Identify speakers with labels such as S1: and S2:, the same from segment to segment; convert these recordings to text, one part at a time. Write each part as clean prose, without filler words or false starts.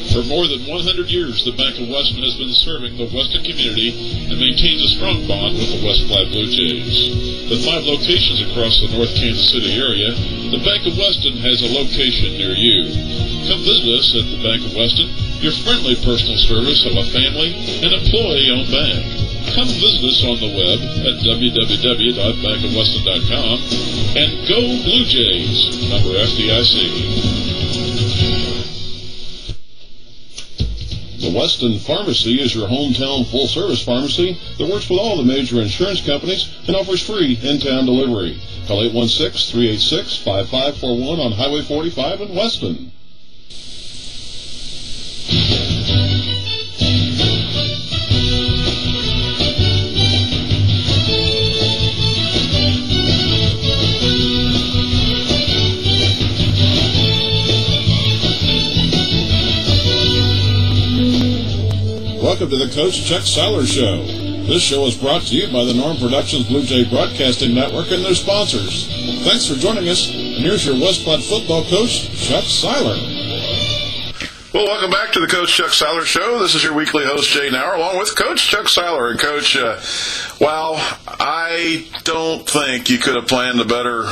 S1: For more than 100 years, the Bank of Weston has been serving the Weston community and maintains a strong bond with the West Platte Blue Jays. With 5 locations across the North Kansas City area, the Bank of Weston has a location near you. Come visit us at the Bank of Weston, your friendly personal service of a family and employee-owned bank. Come visit us on the web at www.bankofweston.com and go Blue Jays, member FDIC.
S2: The Weston Pharmacy is your hometown full-service pharmacy that works with all the major insurance companies and offers free in-town delivery. Call 816-386-5541 on Highway 45 in Weston. Welcome to the Coach Chuck Seiler Show. This show is brought to you by the Norm Productions Blue Jay Broadcasting Network and their sponsors. Thanks for joining us, and here's your West Platte football coach, Chuck Seiler.
S3: Well, welcome back to the Coach Chuck Seiler Show. This is your weekly host, Jay Nauer, along with Coach Chuck Seiler. And Coach, I don't think you could have planned a better,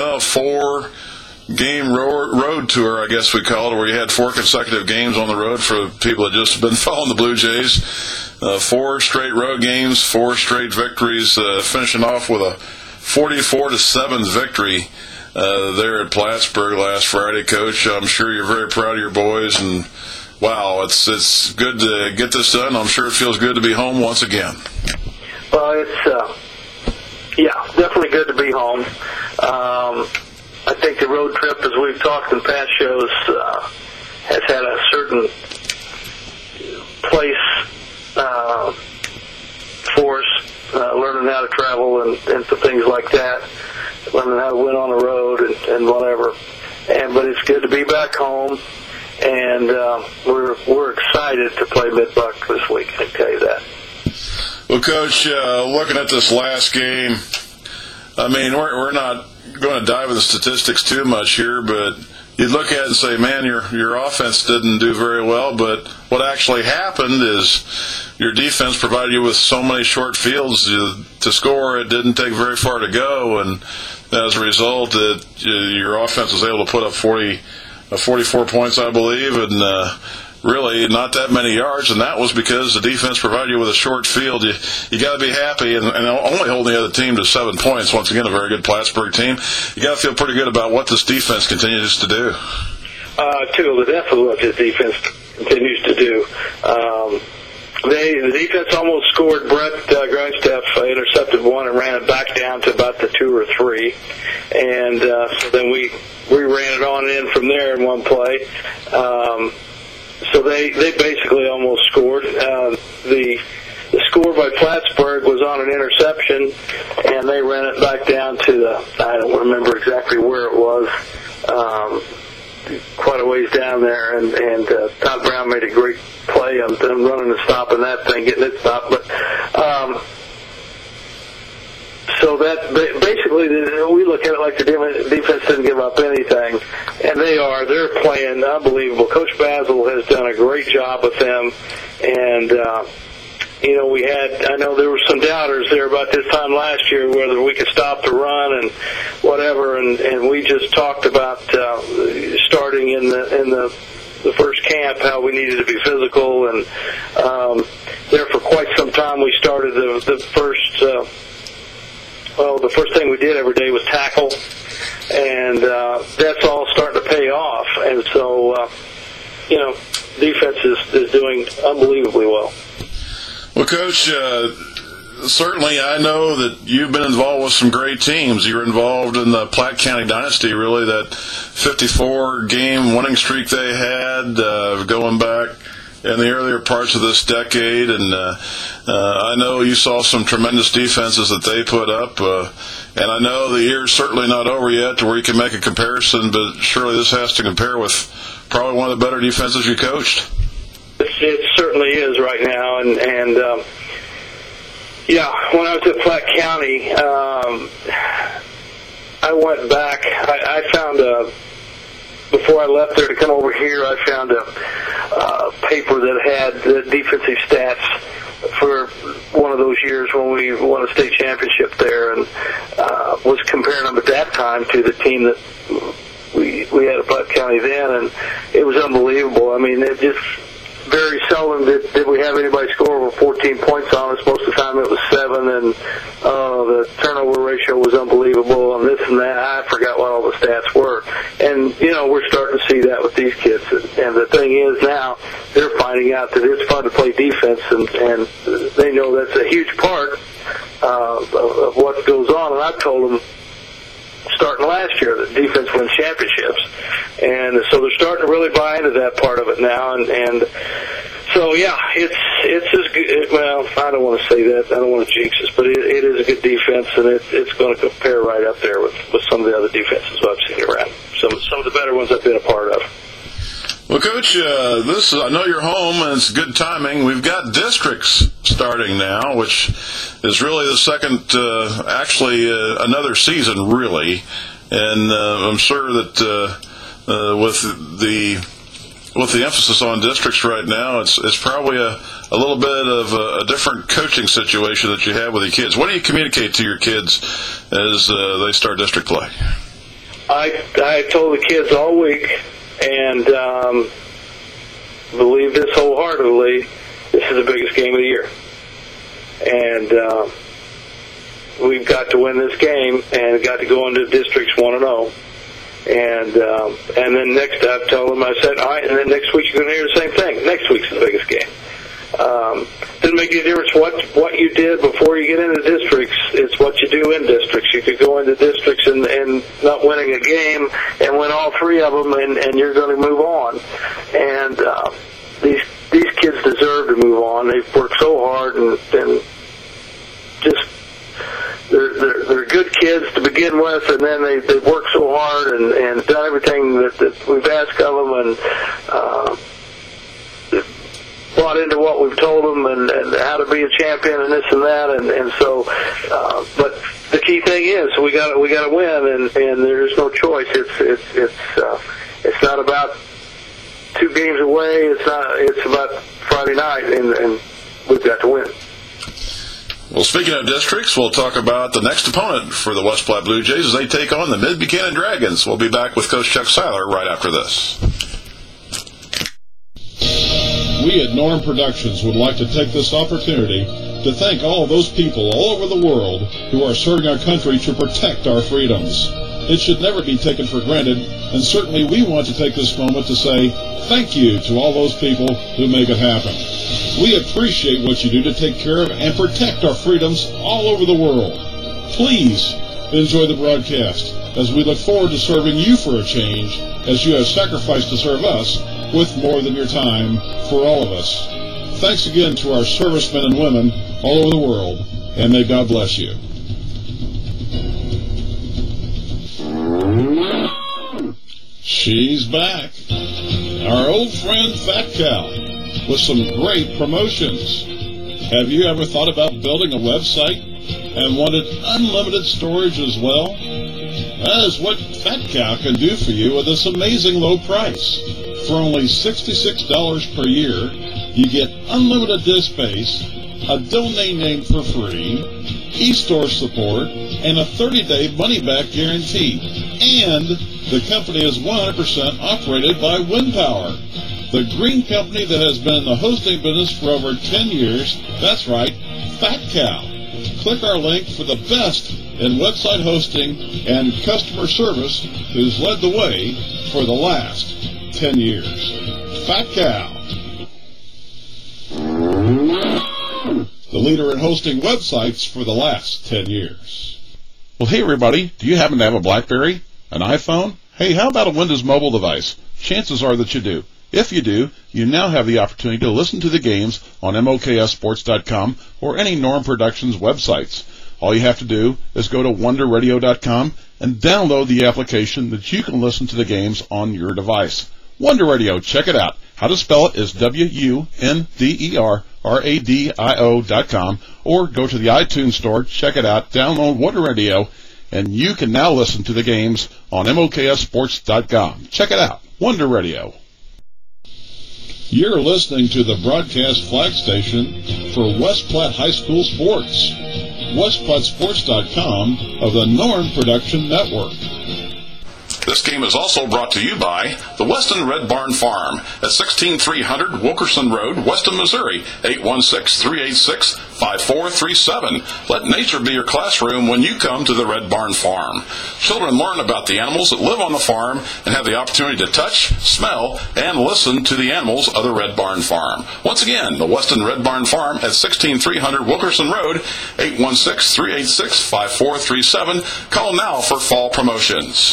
S3: 4-game road tour, I guess we called it, where you had 4 consecutive games on the road for people that just have been following the Blue Jays. 4 straight road games, 4 straight victories, finishing off with a 44-7 victory there at Plattsburgh last Friday. Coach, I'm sure you're very proud of your boys, and wow, it's good to get this done. I'm sure it feels good to be home once again.
S4: Well, it's definitely good to be home. I think the road trip, as we've talked in past shows, has had a certain place for us, learning how to travel and some things like that, learning how to win on the road and whatever. But it's good to be back home, and we're excited to play Mid-Buck this week, I can tell you that.
S3: Well, Coach, looking at this last game, I mean, we're not going to dive into statistics too much here, but you look at it and say, man, your offense didn't do very well, but what actually happened is your defense provided you with so many short fields to score. It didn't take very far to go, and as a result, your offense was able to put up 44 points, I believe, and really not that many yards, and that was because the defense provided you with a short field. You got to be happy, and only holding the other team to 7 points. Once again, a very good Plattsburgh team. You got to feel pretty good about what this defense continues to do.
S4: Definitely what this defense continues to do. The defense almost scored. Brett Grindstaff intercepted one and ran it back down to about the 2 or 3, and so then we ran it on in from there in one play. So they basically almost scored. The score by Plattsburgh was on an interception, and they ran it back down to I don't remember exactly where it was, quite a ways down there, and Todd Brown made a great play on them running and stopping that thing, getting it stopped. But so that basically, we look at it like the defense didn't give up anything, and they're playing unbelievable. Coach Basil has done a great job with them, and I know there were some doubters there about this time last year whether we could stop the run and whatever, and we just talked about starting in the first camp how we needed to be physical, and there for quite some time we started the first thing we did every day was tackle, and that's all starting to pay off. And so, defense is doing unbelievably well.
S3: Well, Coach, certainly I know that you've been involved with some great teams. You were involved in the Platte County Dynasty, really, that 54-game winning streak they had going back in the earlier parts of this decade, and I know you saw some tremendous defenses that they put up, and I know the year's certainly not over yet to where you can make a comparison, but surely this has to compare with probably one of the better defenses you coached.
S4: It certainly is right now, and when I was at Platte County, I went back. I found before I left there to come over here, I found paper that had the defensive stats for one of those years when we won a state championship there, and was comparing them at that time to the team that we had at Platte County then, and it was unbelievable. I mean, it just very seldom did we have anybody score over 14 points on us. Most of the time it was 7, and the turnover ratio was unbelievable, and this and that. I forgot what all the stats were. And, we're starting to see that with these kids. And the thing is now, they're finding out that it's fun to play defense, and they know that's a huge part of what goes on. And I told them, starting last year, that defense wins championships, and so they're starting to really buy into that part of it now, and so yeah, it's as good. Well, I don't want to say that, I don't want to jinx us, but it is a good defense, and it's going to compare right up there with some of the other defenses I've seen around, some of the better ones I've been a part of.
S3: Well, Coach, I know you're home, and it's good timing. We've got districts starting now, which is really the second, another season, really. And I'm sure that with the emphasis on districts right now, it's probably a little bit of a different coaching situation that you have with your kids. What do you communicate to your kids as they start district play?
S4: I told the kids all week, and believe this wholeheartedly, this is the biggest game of the year. And we've got to win this game and got to go into districts 1-0. And then next I've told them, I said, all right, and then next week you're going to hear the same thing. Next week's the biggest game. Doesn't make any difference what you did before you get into districts. It's what you do in districts. You could go into districts and not winning a game and win all 3 of them, and you're going to move on. And these kids deserve to move on. They've worked so hard, and just they're good kids to begin with, and then they've worked so hard and done everything that we've asked of them, and bought into what we've told them and how to be a champion and this and that, and so but the key thing is we got to win, and there's no choice. It's not about 2 games away. It's about Friday night, and we've got to win.
S3: Well, speaking of districts, we'll talk about the next opponent for the West Platte Blue Jays as they take on the Mid-Buchanan Dragons. We'll be back with Coach Chuck Seiler right after this.
S2: We at Norm Productions would like to take this opportunity to thank all of those people all over the world who are serving our country to protect our freedoms. It should never be taken for granted, and certainly we want to take this moment to say thank you to all those people who make it happen. We appreciate what you do to take care of and protect our freedoms all over the world. Please enjoy the broadcast as we look forward to serving you for a change, as you have sacrificed to serve us with more than your time for all of us. Thanks again to our servicemen and women all over the world, and may God bless you. She's back. Our old friend Fat Cow with some great promotions. Have you ever thought about building a website and wanted unlimited storage as well? That is what Fat Cow can do for you with this amazing low price. For only $66 per year, you get unlimited disk space, a domain name for free, e-store support, and a 30-day money-back guarantee. And the company is 100% operated by WindPower, the green company that has been in the hosting business for over 10 years. That's right, Fat Cow. Click our link for the best in website hosting and customer service who's led the way for the last 10 years. Fat Cow, the leader in hosting websites for the last 10 years. Well, hey everybody, do you happen to have a BlackBerry? An iPhone? Hey, how about a Windows mobile device? Chances are that you do. If you do, you now have the opportunity to listen to the games on MOKSports.com or any Norm Productions websites. All you have to do is go to WonderRadio.com and download the application that you can listen to the games on your device. Wonder Radio, check it out. How to spell it is WUNDERRADIO.com, or go to the iTunes store, check it out, download Wonder Radio, and you can now listen to the games on MOKSports.com. Check it out. Wonder Radio. You're listening to the broadcast flag station for West Platte High School Sports. WestPlatteSports.com of the Norm Production Network.
S3: This game is also brought to you by the Weston Red Barn Farm at 16300 Wilkerson Road, Weston, Missouri, 816-386-5437. Let nature be your classroom when you come to the Red Barn Farm. Children learn about the animals that live on the farm and have the opportunity to touch, smell, and listen to the animals of the Red Barn Farm. Once again, the Weston Red Barn Farm at 16300 Wilkerson Road, 816-386-5437. Call now for fall promotions.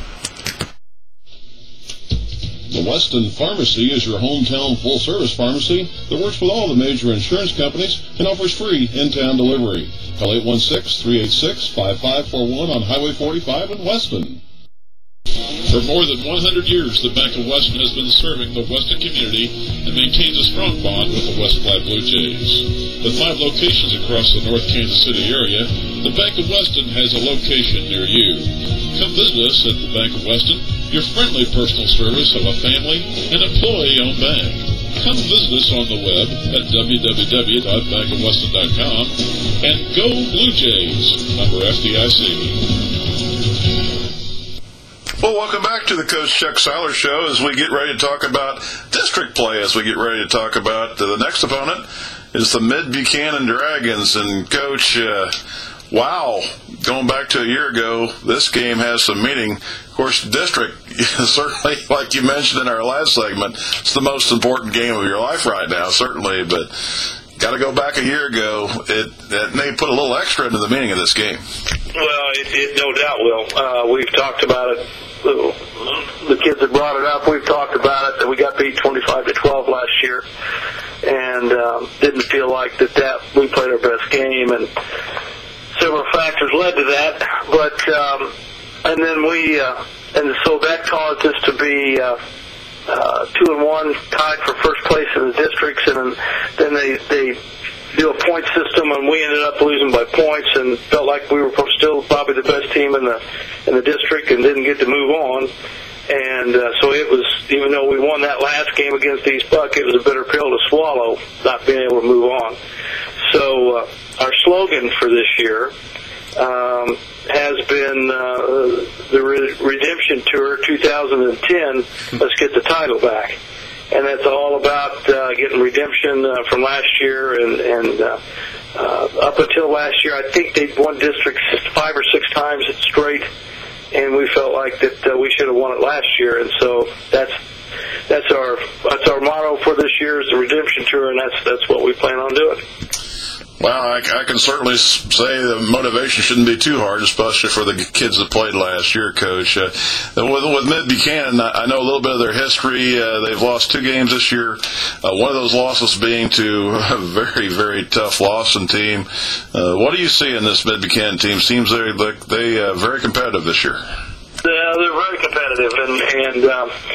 S2: The Weston Pharmacy is your hometown full-service pharmacy that works with all the major insurance companies and offers free in-town delivery. Call 816-386-5541 on Highway 45 in Weston.
S1: For more than 100 years, the Bank of Weston has been serving the Weston community and maintains a strong bond with the West Platte Blue Jays. With 5 locations across the North Kansas City area, the Bank of Weston has a location near you. Come visit us at the Bank of Weston, your friendly personal service of a family and employee-owned bank. Come visit us on the web at www.bankofweston.com and go Blue Jays, member FDIC.
S3: Well, welcome back to the Coach Chuck Seiler Show as we get ready to talk about district play, as we get ready to talk about the next opponent is the Mid-Buchanan Dragons. And, Coach, wow, going back to a year ago, this game has some meaning. Of course, district, certainly, like you mentioned in our last segment, it's the most important game of your life right now, certainly, but got to go back a year ago. It may put a little extra into the meaning of this game.
S4: Well, it no doubt will. We've talked about it. The kids that brought it up, we've talked about it, that we got beat 25-12 last year, and didn't feel like that we played our best game, and several factors led to that. But and then and so that caused us to be 2-1, tied for first place in the districts, and then they do a point system, and we ended up losing by points, and felt like we were still probably the best team in the district, and didn't get to move on. And so it was, even though we won that last game against East Buck, it was a bitter pill to swallow, not being able to move on. So our slogan for this year has been the Redemption Tour 2010, let's get the title back. And that's all about getting redemption from last year, and up until last year, I think they'd won districts 5 or 6 times straight, and we felt like that we should have won it last year, and so that's our motto for this year is the Redemption Tour, and that's what we plan on doing.
S3: Well, I can certainly say the motivation shouldn't be too hard, especially for the kids that played last year, Coach. With Mid-Buchanan, I know a little bit of their history. They've lost 2 games this year. One of those losses being to a very, very tough Lawson team. What do you see in this Mid-Buchanan team? Seems they're very competitive this year.
S4: Yeah, they're very competitive, and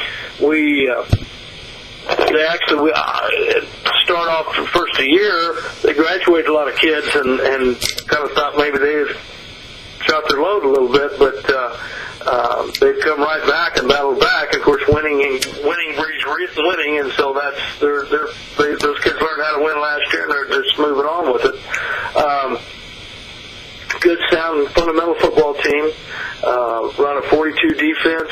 S4: they actually start off the first of the year. They graduated a lot of kids and kind of thought maybe they had shot their load a little bit, but they've come right back and battled back. Of course, winning breeds winning, and so that's those kids learned how to win last year, and they're just moving on with it. Good, sound, fundamental football team. Run a 42 defense,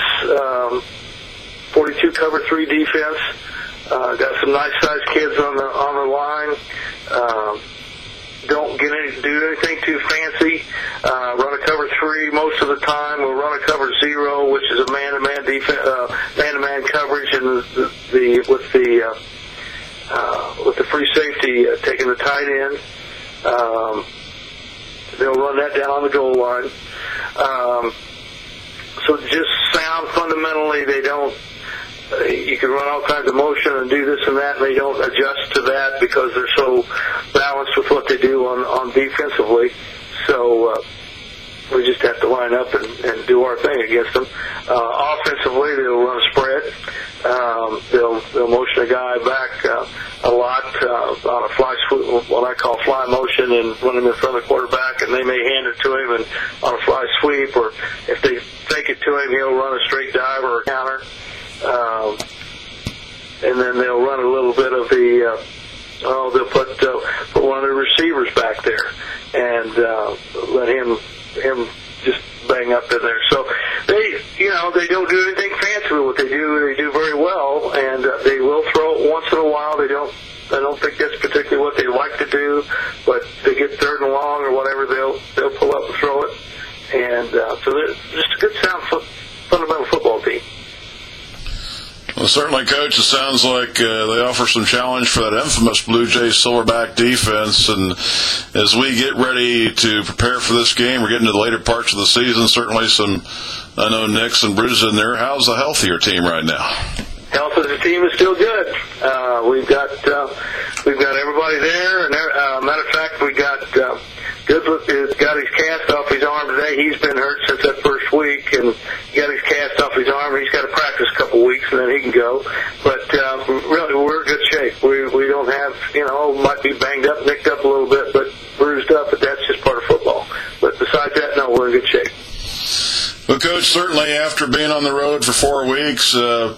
S4: 42 cover 3 defense. Got some nice-sized kids on the line. Don't do anything too fancy. Run a cover 3 most of the time. We'll run a cover 0, which is a man-to-man defense, man-to-man coverage, and with the free safety taking the tight end. They'll run that down on the goal line. So just sound fundamentally. They don't. You can run all kinds of motion and do this and that, and they don't adjust to that because they're so balanced with what they do on defensively. So we just have to line up and do our thing against them. Offensively, they'll run a spread. They'll motion a guy back a lot on a fly sweep, what I call fly motion, and run him in front of the quarterback, and they may hand it to him and on a fly sweep, or if they take it to him, he'll run a straight dive or a counter. And then they'll run a little they'll put one of the receivers back there and let him just bang up in there. So they don't do anything fancy with what they do very well, and they will throw it once in a while. I don't think that's particularly what they like to do, but they get third and long or whatever, they'll pull up and throw it. And so they're just a good, sound, fundamental football team.
S3: Well, certainly, Coach, it sounds like they offer some challenge for that infamous Blue Jays Silverback defense. And as we get ready to prepare for this game, we're getting to the later parts of the season. Certainly some, I know, nicks and bruises in there. How's the health of your team right now?
S4: Health of the team is still good. We've got everybody there. And matter of fact, we got Goodlett has got his cast off his arm today. He's been hurt since that first week, and he got his cast off his arm. He's got to practice a couple weeks, and then he can go. But really, we're in good shape. We don't have, might be banged up, nicked up a little bit, but bruised up. But that's just part of football. But besides that, no, we're in good shape.
S3: Well, Coach, certainly after being on the road for 4 weeks,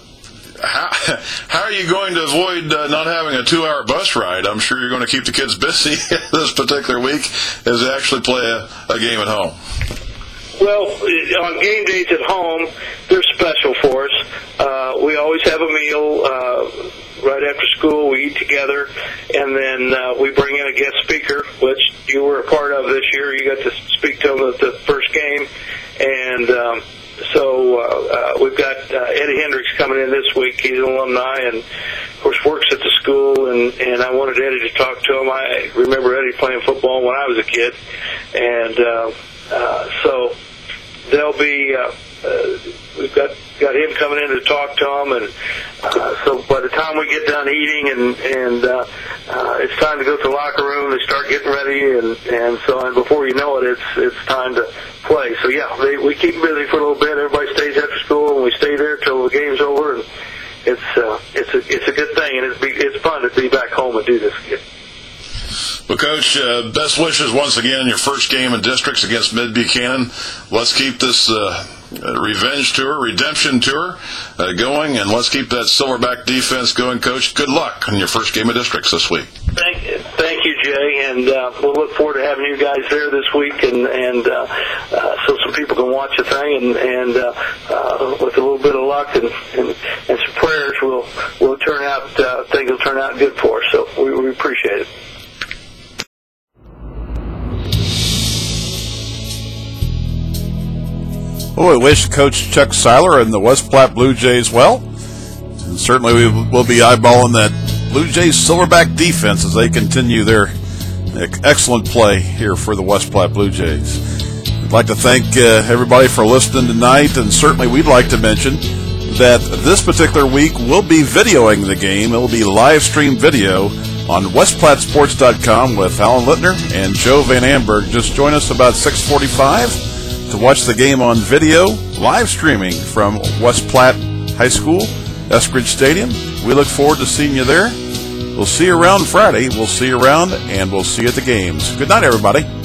S3: how are you going to avoid not having a 2-hour bus ride? I'm sure you're going to keep the kids busy this particular week as they actually play a game at home.
S4: Well, on game days at home, they're special for us. We always have a meal right after school. We eat together, and then we bring in a guest speaker, which you were a part of this year. You got to speak to them at the first game, and so we've got Eddie Hendricks coming in this week. He's an alumni and, of course, works at the school, and I wanted Eddie to talk to him. I remember Eddie playing football when I was a kid, and so they'll be we've got him coming in to talk to him, and so by the time we get done eating and it's time to go to the locker room, they start getting ready, and so on. Before you know it, it's time to play. So yeah, we keep them busy for a little bit. Everybody stays after school, and we stay there till the game's over, and it's a good thing, and it's fun to be back home and do this again.
S3: Well, Coach, best wishes once again in your first game in districts against Mid-Buchanan. Let's keep this revenge tour, redemption tour going, and let's keep that Silverback defense going, Coach. Good luck in your first game of districts this week.
S4: Thank you, Jay, and we'll look forward to having you guys there this week, and so some people can watch the thing, and with a little bit of luck and some prayers, we'll turn out. Things will turn out good for us. So we appreciate it.
S2: Well, we wish Coach Chuck Seiler and the West Platte Blue Jays well. And certainly we will be eyeballing that Blue Jays Silverback defense as they continue their excellent play here for the West Platte Blue Jays. I'd like to thank everybody for listening tonight, and certainly we'd like to mention that this particular week we'll be videoing the game. It will be live stream video on westplattesports.com with Alan Littner and Joe Van Amberg. Just join us about 6:45 to watch the game on video, live streaming from West Platte High School, Eskridge Stadium. We look forward to seeing you there. We'll see you around Friday. We'll see you around, and we'll see you at the games. Good night, everybody.